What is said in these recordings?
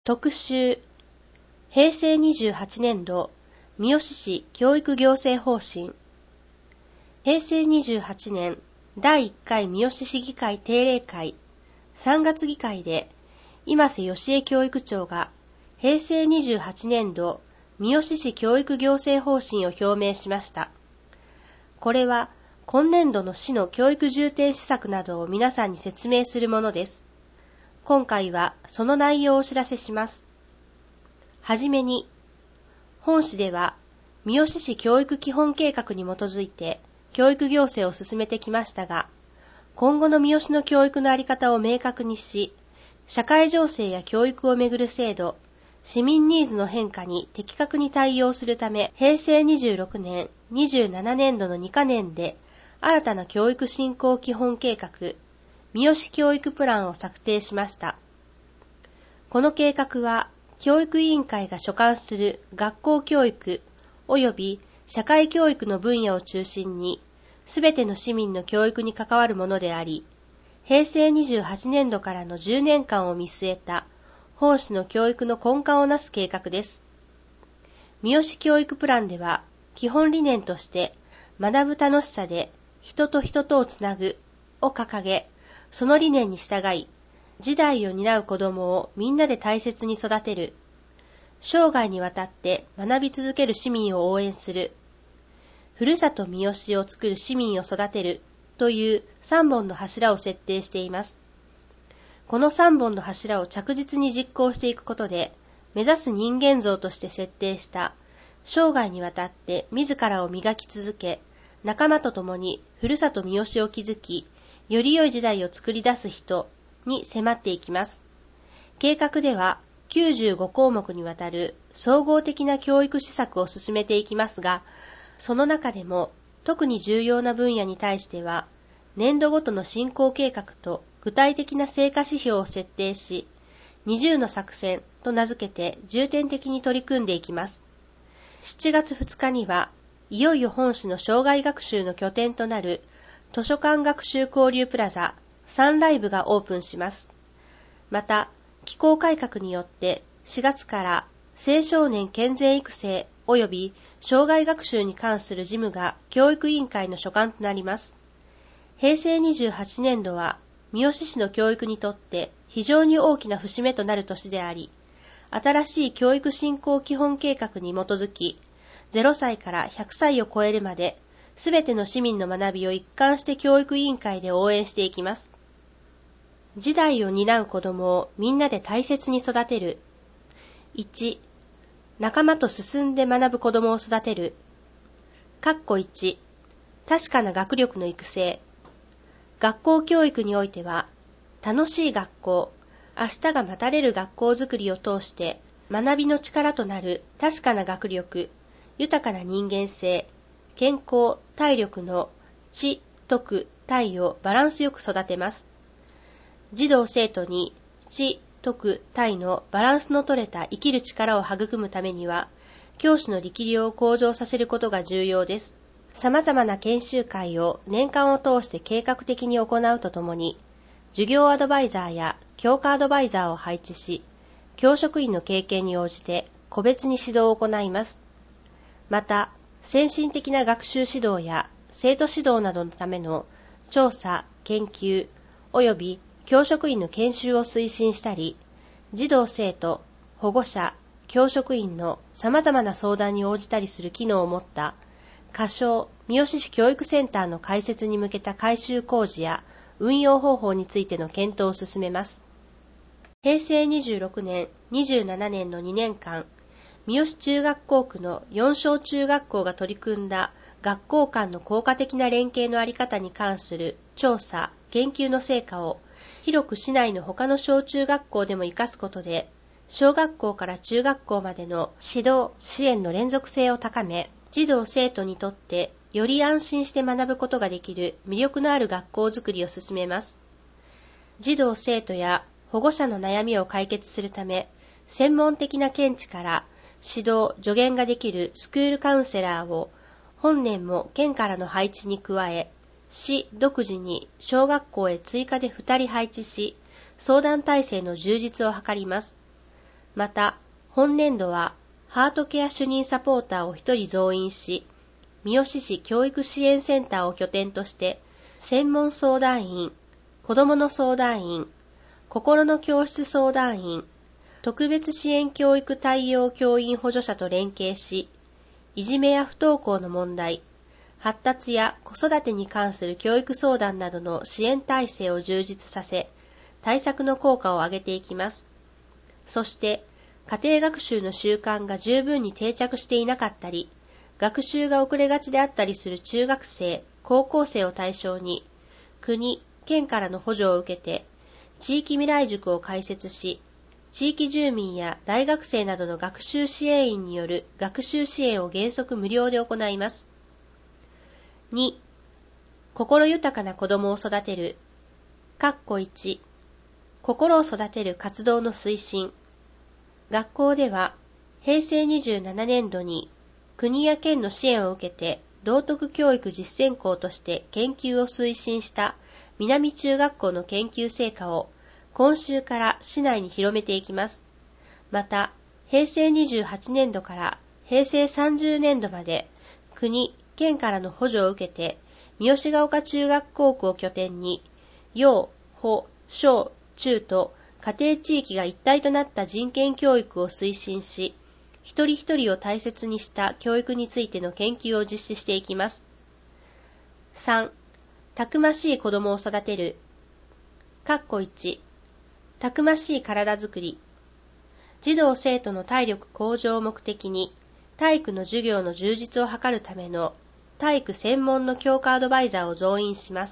特集、平成28年度、三好市教育行政方針。平成28年、第1回三好市議会定例会、3月議会で、今瀬義恵教育長が、平成28年度、三好市教育行政方針を表明しました。これは、今年度の市の教育重点施策などを皆さんに説明するものです。今回はその内容をお知らせします。はじめに、本市では三好市教育基本計画に基づいて教育行政を進めてきましたが、今後の三好の教育の在り方を明確にし、社会情勢や教育をめぐる制度、市民ニーズの変化に的確に対応するため、平成26年、27年度の2か年で新たな教育振興基本計画、三好教育プランを策定しました。この計画は、教育委員会が所管する学校教育及び社会教育の分野を中心に、すべての市民の教育に関わるものであり、平成28年度からの10年間を見据えた、本市の教育の根幹をなす計画です。三好教育プランでは、基本理念として、学ぶ楽しさで人と人とをつなぐを掲げ、その理念に従い、次代を担う子どもをみんなで大切に育てる、生涯にわたって学び続ける市民を応援する、ふるさと三好を作る市民を育てるという3本の柱を設定しています。この3本の柱を着実に実行していくことで、目指す人間像として設定した生涯にわたって自らを磨き続け、仲間と共にふるさと三好を築き、より良い時代を作り出す人に迫っていきます。計画では95項目にわたる総合的な教育施策を進めていきますが、その中でも特に重要な分野に対しては、年度ごとの進行計画と具体的な成果指標を設定し、20の作戦と名付けて重点的に取り組んでいきます。7月2日には、いよいよ本市の生涯学習の拠点となる図書館学習交流プラザサンライブがオープンします。また、機構改革によって4月から青少年健全育成及び生涯学習に関する事務が教育委員会の所管となります。平成28年度は三好市の教育にとって非常に大きな節目となる年であり、新しい教育振興基本計画に基づき、0歳から100歳を超えるまで、すべての市民の学びを一貫して教育委員会で応援していきます。次代を担う子どもをみんなで大切に育てる。1、仲間と進んで学ぶ子どもを育てる。1、確かな学力の育成。学校教育においては、楽しい学校、明日が待たれる学校づくりを通して、学びの力となる確かな学力、豊かな人間性、健康、体力の知、徳、体をバランスよく育てます。児童生徒に知、徳、体のバランスの取れた生きる力を育むためには、教師の力量を向上させることが重要です。様々な研修会を年間を通して計画的に行うとともに、授業アドバイザーや教科アドバイザーを配置し、教職員の経験に応じて個別に指導を行います。また、先進的な学習指導や生徒指導などのための調査、研究及び教職員の研修を推進したり、児童生徒、保護者、教職員の様々な相談に応じたりする機能を持った仮称三好市教育センターの開設に向けた改修工事や運用方法についての検討を進めます。平成26年、27年の2年間、三好中学校区の4小中学校が取り組んだ学校間の効果的な連携のあり方に関する調査、研究の成果を広く市内の他の小中学校でも活かすことで、小学校から中学校までの指導・支援の連続性を高め、児童生徒にとってより安心して学ぶことができる魅力のある学校づくりを進めます。児童生徒や保護者の悩みを解決するため、専門的な見地から指導・助言ができるスクールカウンセラーを本年も県からの配置に加え、市独自に小学校へ追加で2人配置し、相談体制の充実を図ります。 また、本年度はハートケア主任サポーターを1人増員し、三好市教育支援センターを拠点として、専門相談員、子どもの相談員、心の教室相談員、特別支援教育対応教員補助者と連携し、いじめや不登校の問題、発達や子育てに関する教育相談などの支援体制を充実させ、対策の効果を上げていきます。そして、家庭学習の習慣が十分に定着していなかったり、学習が遅れがちであったりする中学生、高校生を対象に、国、県からの補助を受けて、地域未来塾を開設し、地域住民や大学生などの学習支援員による学習支援を原則無料で行います。2. 心豊かな子供を育てる。1. 心を育てる活動の推進。学校では、平成27年度に国や県の支援を受けて道徳教育実践校として研究を推進した南中学校の研究成果を今週から市内に広めていきます。また、平成28年度から平成30年度まで国、県からの補助を受けて三好ヶ丘中学校区を拠点に幼、保、小、中と家庭地域が一体となった人権教育を推進し、一人一人を大切にした教育についての研究を実施していきます。3. たくましい子供を育てる。1. たくましい体づくり。児童生徒の体力向上を目的に、体育の授業の充実を図るための体育専門の教科アドバイザーを増員します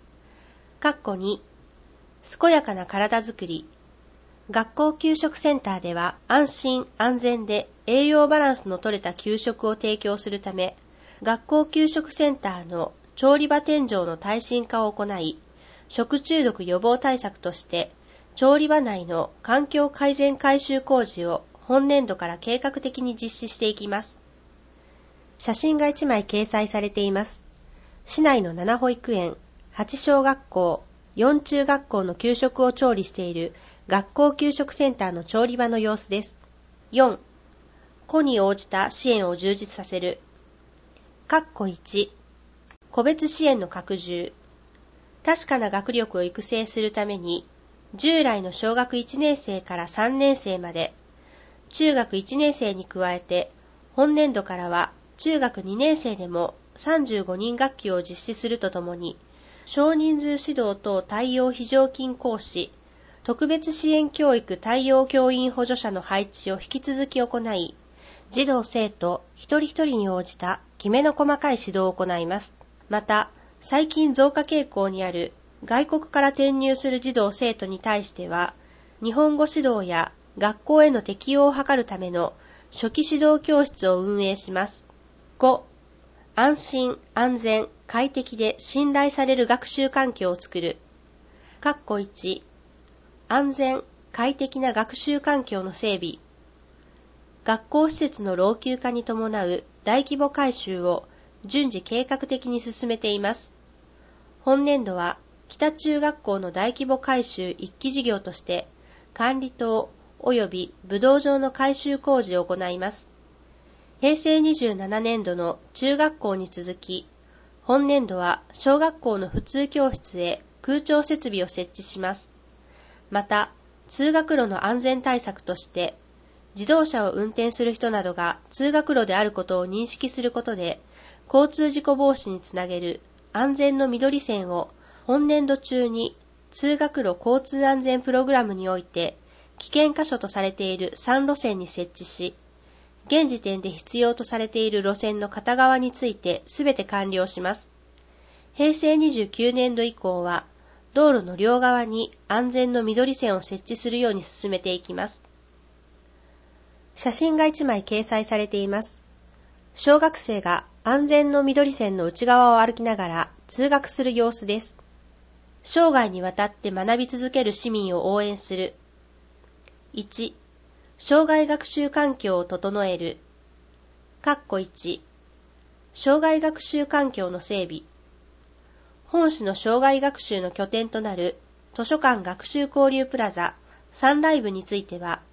。2. 健やかな体づくり。学校給食センターでは安心安全で栄養バランスの取れた給食を提供するため、学校給食センターの調理場天井の耐震化を行い、食中毒予防対策として調理場内の環境改善改修工事を本年度から計画的に実施していきます。写真が1枚掲載されています。市内の7保育園、8小学校、4中学校の給食を調理している学校給食センターの調理場の様子です。4. 個に応じた支援を充実させる。1. 個別支援の拡充。確かな学力を育成するために、従来の小学1年生から3年生まで、中学1年生に加えて、本年度からは中学2年生でも35人学級を実施するとともに、少人数指導等対応非常勤講師、特別支援教育対応教員補助者の配置を引き続き行い、児童生徒一人一人に応じたきめの細かい指導を行います。また、最近増加傾向にある外国から転入する児童生徒に対しては、日本語指導や学校への適用を図るための初期指導教室を運営します。5. 安心、安全、快適で信頼される学習環境を作る。1. 安全、快適な学習環境の整備。学校施設の老朽化に伴う大規模改修を順次計画的に進めています。本年度は北中学校の大規模改修1期事業として管理棟及び武道場の改修工事を行います。平成27年度の中学校に続き、本年度は小学校の普通教室へ空調設備を設置します。また、通学路の安全対策として、自動車を運転する人などが通学路であることを認識することで、交通事故防止につなげる安全の緑線を本年度中に通学路交通安全プログラムにおいて危険箇所とされている3路線に設置し、現時点で必要とされている路線の片側についてすべて完了します。平成29年度以降は、道路の両側に安全の緑線を設置するように進めていきます。写真が1枚掲載されています。小学生が安全の緑線の内側を歩きながら通学する様子です。生涯にわたって学び続ける市民を応援する。1. 生涯学習環境を整える。1. 生涯学習環境の整備。本市の生涯学習の拠点となる図書館学習交流プラザサンライブについては、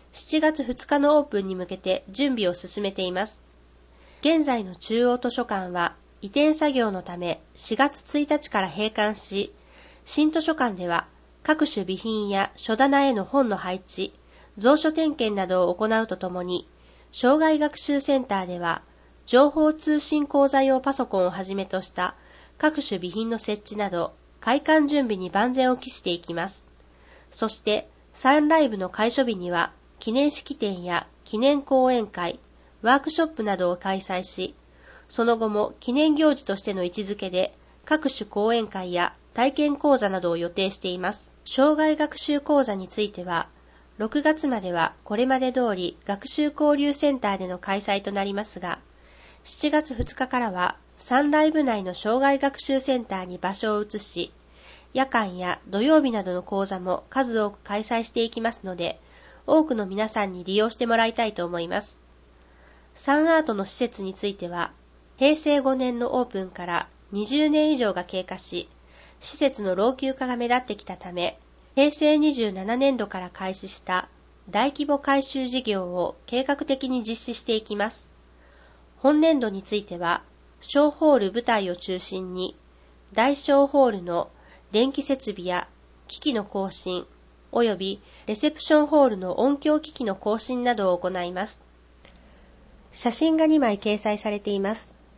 7月2日のオープンに向けて準備を進めています。現在の中央図書館は移転作業のため4月1日から閉館し、新図書館では各種備品や書棚への本の配置、蔵書点検などを行うとともに、生涯学習センターでは情報通信講座用パソコンをはじめとした各種備品の設置など開館準備に万全を期していきます。そしてサンライブの開所日には記念式典や記念講演会、ワークショップなどを開催し、その後も記念行事としての位置づけで各種講演会や体験講座などを予定しています。生涯学習講座については、6月まではこれまで通り学習交流センターでの開催となりますが、7月2日からはサンライブ内の生涯学習センターに場所を移し、夜間や土曜日などの講座も数多く開催していきますので、多くの皆さんに利用してもらいたいと思います。サンアートの施設については、平成5年のオープンから20年以上が経過し、施設の老朽化が目立ってきたため、平成27年度から開始した大規模改修事業を計画的に実施していきます。本年度については、小ホール舞台を中心に、大小ホールの電気設備や機器の更新、およびレセプションホールの音響機器の更新などを行います。写真が2枚掲載されています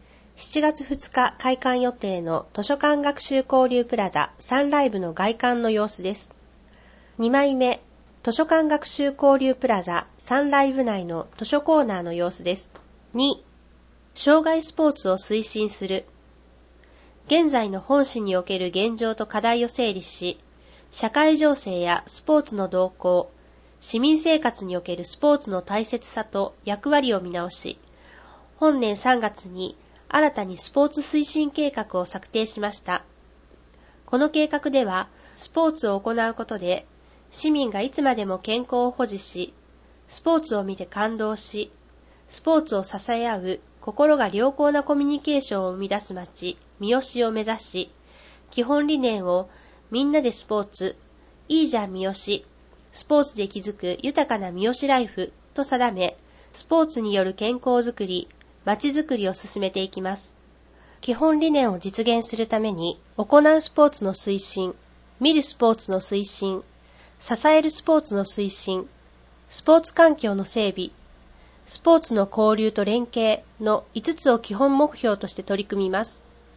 。7月2日開館予定の図書館学習交流プラザサンライブの外観の様子です。2枚目、図書館学習交流プラザサンライブ内の図書コーナーの様子です。2、生涯スポーツを推進する。現在の本市における現状と課題を整理し、社会情勢やスポーツの動向、市民生活におけるスポーツの大切さと役割を見直し、本年3月に新たにスポーツ推進計画を策定しました。この計画では、スポーツを行うことで、市民がいつまでも健康を保持し、スポーツを見て感動し、スポーツを支え合う心が良好なコミュニケーションを生み出す街、三好を目指し、基本理念をみんなでスポーツ、いいじゃん三好、スポーツで築く豊かな三好ライフと定め、スポーツによる健康づくり、街づくりを進めていきます。基本理念を実現するために、行うスポーツの推進、見るスポーツの推進、支えるスポーツの推進、スポーツ環境の整備、スポーツの交流と連携の5つを基本目標として取り組みます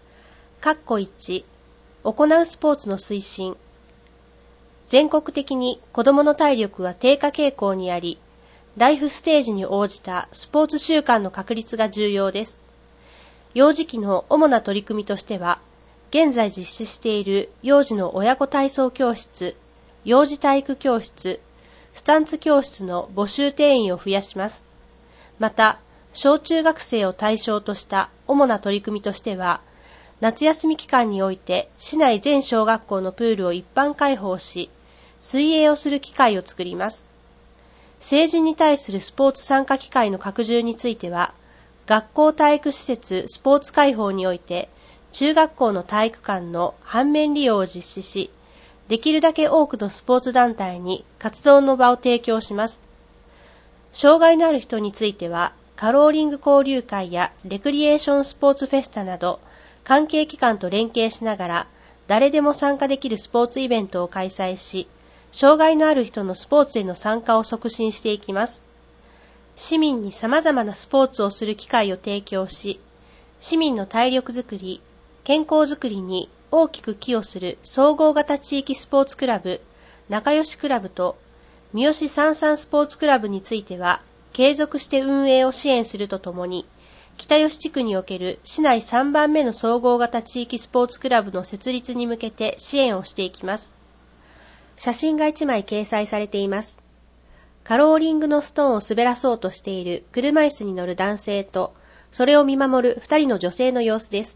。1、行うスポーツの推進。全国的に子どもの体力は低下傾向にあり、ライフステージに応じたスポーツ習慣の確立が重要です。幼児期の主な取り組みとしては、現在実施している幼児の親子体操教室、幼児体育教室、スタンツ教室の募集定員を増やします。また、小中学生を対象とした主な取り組みとしては、夏休み期間において市内全小学校のプールを一般開放し、水泳をする機会を作ります。成人に対するスポーツ参加機会の拡充については、学校体育施設スポーツ開放において、中学校の体育館の半面利用を実施し、できるだけ多くのスポーツ団体に活動の場を提供します。障害のある人については、カローリング交流会やレクリエーションスポーツフェスタなど、関係機関と連携しながら、誰でも参加できるスポーツイベントを開催し、障害のある人のスポーツへの参加を促進していきます。市民に様々なスポーツをする機会を提供し、市民の体力づくり、健康づくりに大きく寄与する総合型地域スポーツクラブ、仲良しクラブと三好さんさんスポーツクラブについては、継続して運営を支援するとともに、北吉地区における市内3番目の総合型地域スポーツクラブの設立に向けて支援をしていきます。写真が1枚掲載されています。カローリングのストーンを滑らそうとしている車椅子に乗る男性と、それを見守る2人の女性の様子です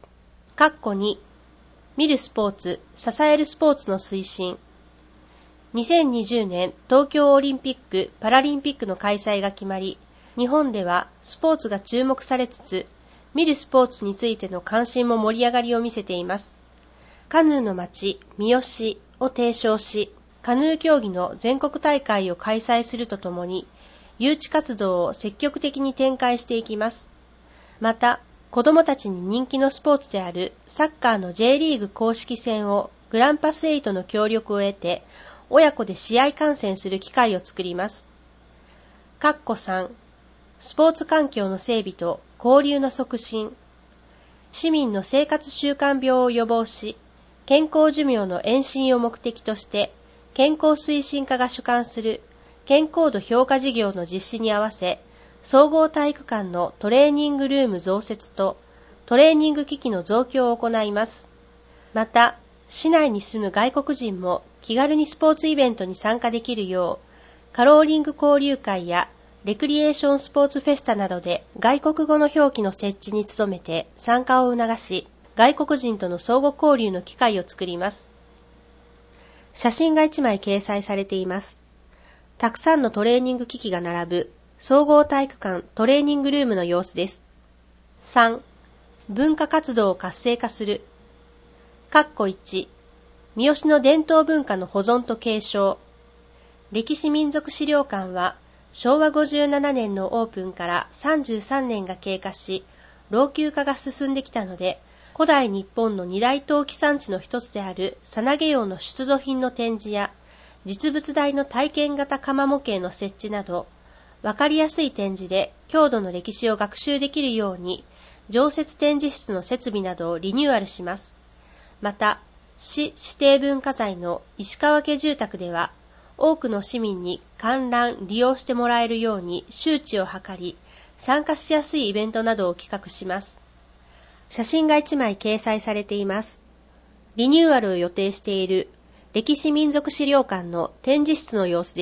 。2、見るスポーツ、支えるスポーツの推進。2020年東京オリンピック・パラリンピックの開催が決まり、日本ではスポーツが注目されつつ、見るスポーツについての関心も盛り上がりを見せています。カヌーの街、三好を提唱し、カヌー競技の全国大会を開催するとともに、 誘致活動を積極的に展開していきます。また、子どもたちに人気のスポーツであるサッカーの J リーグ公式戦をグランパス8の協力を得て、親子で試合観戦する機会を作ります。3、スポーツ環境の整備と交流の促進。市民の生活習慣病を予防し、健康寿命の延伸を目的として、健康推進課が主管する健康度評価事業の実施に合わせ、総合体育館のトレーニングルーム増設とトレーニング機器の増強を行います。また、市内に住む外国人も気軽にスポーツイベントに参加できるよう、カローリング交流会やレクリエーションスポーツフェスタなどで外国語の表記の設置に努めて参加を促し、外国人との相互交流の機会を作ります。写真が1枚掲載されています。たくさんのトレーニング機器が並ぶ総合体育館トレーニングルームの様子です。3、文化活動を活性化する。1、三好の伝統文化の保存と継承。歴史民族資料館は昭和57年のオープンから33年が経過し、老朽化が進んできたので、古代日本の二大陶器産地の一つであるさなげ窯の出土品の展示や、実物大の体験型窯模型の設置など、わかりやすい展示で郷土の歴史を学習できるように、常設展示室の設備などをリニューアルします。また、市指定文化財の石川家住宅では、多くの市民に観覧・利用してもらえるように周知を図り、参加しやすいイベントなどを企画します。写真が1枚掲載されています。リニューアルを予定している歴史民族資料館の展示室の様子です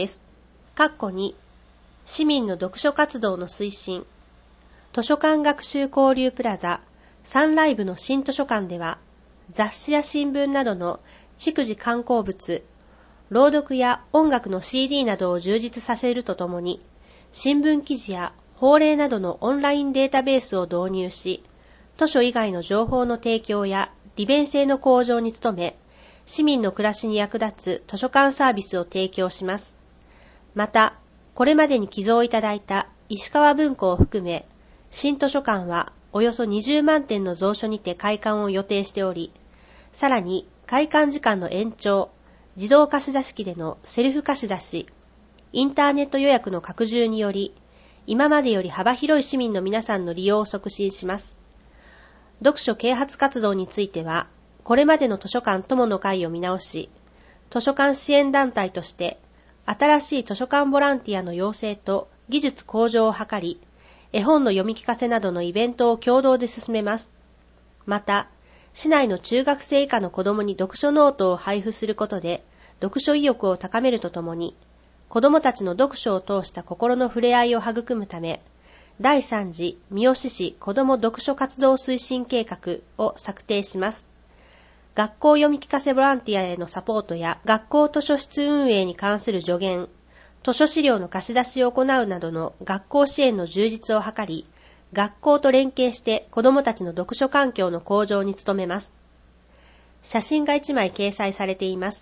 。2、市民の読書活動の推進。図書館学習交流プラザサンライブの新図書館では、雑誌や新聞などの逐次刊行物、朗読や音楽の CD などを充実させるとともに、新聞記事や法令などのオンラインデータベースを導入し、図書以外の情報の提供や利便性の向上に努め、市民の暮らしに役立つ図書館サービスを提供します。また、これまでに寄贈いただいた石川文庫を含め、新図書館はおよそ20万点の蔵書にて開館を予定しており、さらに開館時間の延長、自動貸し出し機でのセルフ貸し出し、インターネット予約の拡充により、今までより幅広い市民の皆さんの利用を促進します。読書啓発活動については、これまでの図書館友の会を見直し、図書館支援団体として、新しい図書館ボランティアの養成と技術向上を図り、絵本の読み聞かせなどのイベントを共同で進めます。また、市内の中学生以下の子どもに読書ノートを配布することで、読書意欲を高めるとともに、子どもたちの読書を通した心の触れ合いを育むため、第3次三好市子ども読書活動推進計画を策定します。学校読み聞かせボランティアへのサポートや学校図書室運営に関する助言、図書資料の貸し出しを行うなどの学校支援の充実を図り、学校と連携して子どもたちの読書環境の向上に努めます。写真が1枚掲載されています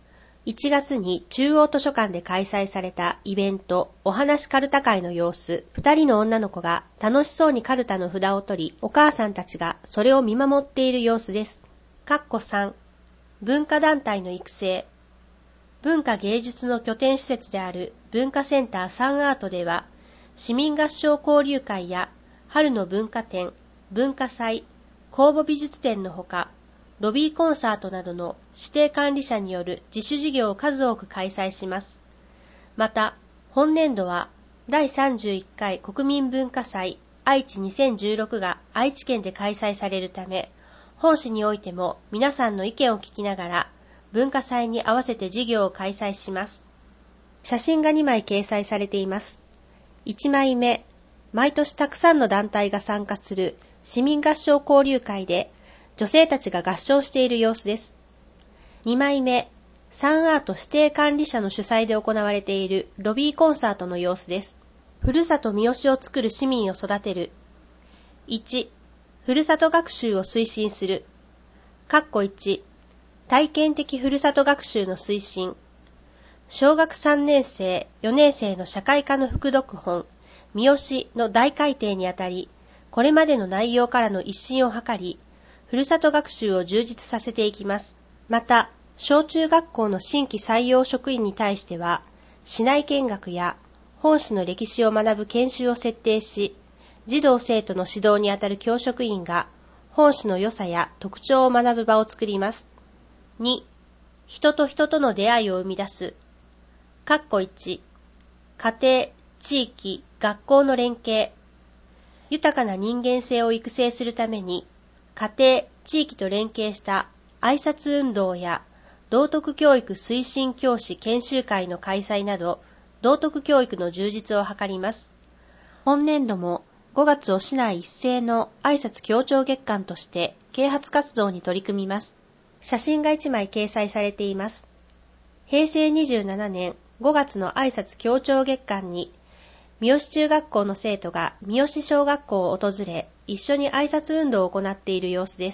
。1月に中央図書館で開催されたイベント、お話かるた会の様子、2人の女の子が楽しそうにかるたの札を取り、お母さんたちがそれを見守っている様子です。3、文化団体の育成。文化芸術の拠点施設である文化センターサンアートでは、市民合唱交流会や春の文化展、文化祭、公募美術展のほか、ロビーコンサートなどの指定管理者による自主事業を数多く開催します。また、本年度は第31回国民文化祭愛知2016が愛知県で開催されるため、本市においても皆さんの意見を聞きながら、文化祭に合わせて事業を開催します。写真が2枚掲載されています。1枚目、毎年たくさんの団体が参加する市民合唱交流会で、女性たちが合唱している様子です。2枚目、サンアート指定管理者の主催で行われているロビーコンサートの様子です。ふるさと三好を作る市民を育てる。1、ふるさと学習を推進する。1、体験的ふるさと学習の推進。 小学3年生、4年生の社会科の副読本、三好の大改訂にあたり、これまでの内容からの一新を図り、ふるさと学習を充実させていきます。また、小中学校の新規採用職員に対しては、市内見学や本市の歴史を学ぶ研修を設定し、児童生徒の指導にあたる教職員が、本市の良さや特徴を学ぶ場を作ります。2、人と人との出会いを生み出す。1、家庭、地域、学校の連携。豊かな人間性を育成するために、家庭、地域と連携した挨拶運動や道徳教育推進教師研修会の開催など、道徳教育の充実を図ります。本年度も5月を市内一斉の挨拶強調月間として啓発活動に取り組みます。写真が1枚掲載されています。平成27年5月の挨拶強調月間に、三好中学校の生徒が三好小学校を訪れ、一緒に挨拶運動を行っている様子です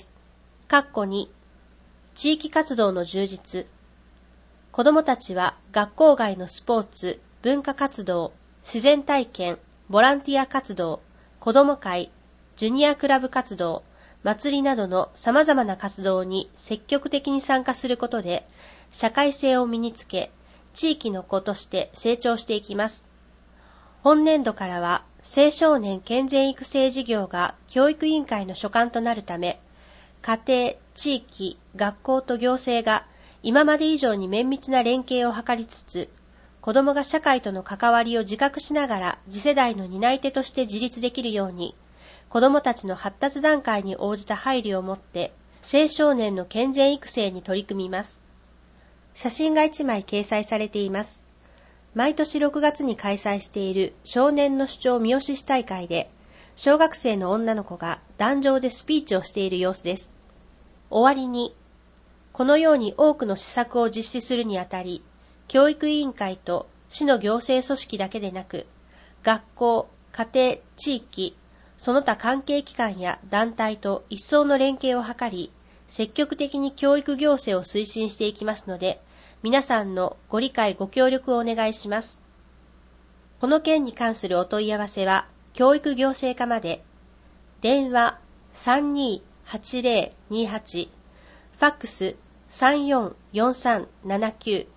。2、地域活動の充実。子どもたちは学校外のスポーツ、文化活動、自然体験、ボランティア活動、子ども会、ジュニアクラブ活動、祭りなどの様々な活動に積極的に参加することで、社会性を身につけ、地域の子として成長していきます。本年度からは青少年健全育成事業が教育委員会の所管となるため、家庭、地域、学校と行政が今まで以上に綿密な連携を図りつつ、子どもが社会との関わりを自覚しながら次世代の担い手として自立できるように、子どもたちの発達段階に応じた配慮を持って青少年の健全育成に取り組みます。写真が1枚掲載されています。毎年6月に開催している少年の主張三好市大会で、小学生の女の子が壇上でスピーチをしている様子です。終わりに、このように多くの施策を実施するにあたり、教育委員会と市の行政組織だけでなく、学校、家庭、地域、その他関係機関や団体と一層の連携を図り、積極的に教育行政を推進していきますので、皆さんのご理解ご協力をお願いします。この件に関するお問い合わせは、教育行政課まで、電話 328028、ファックス 344379、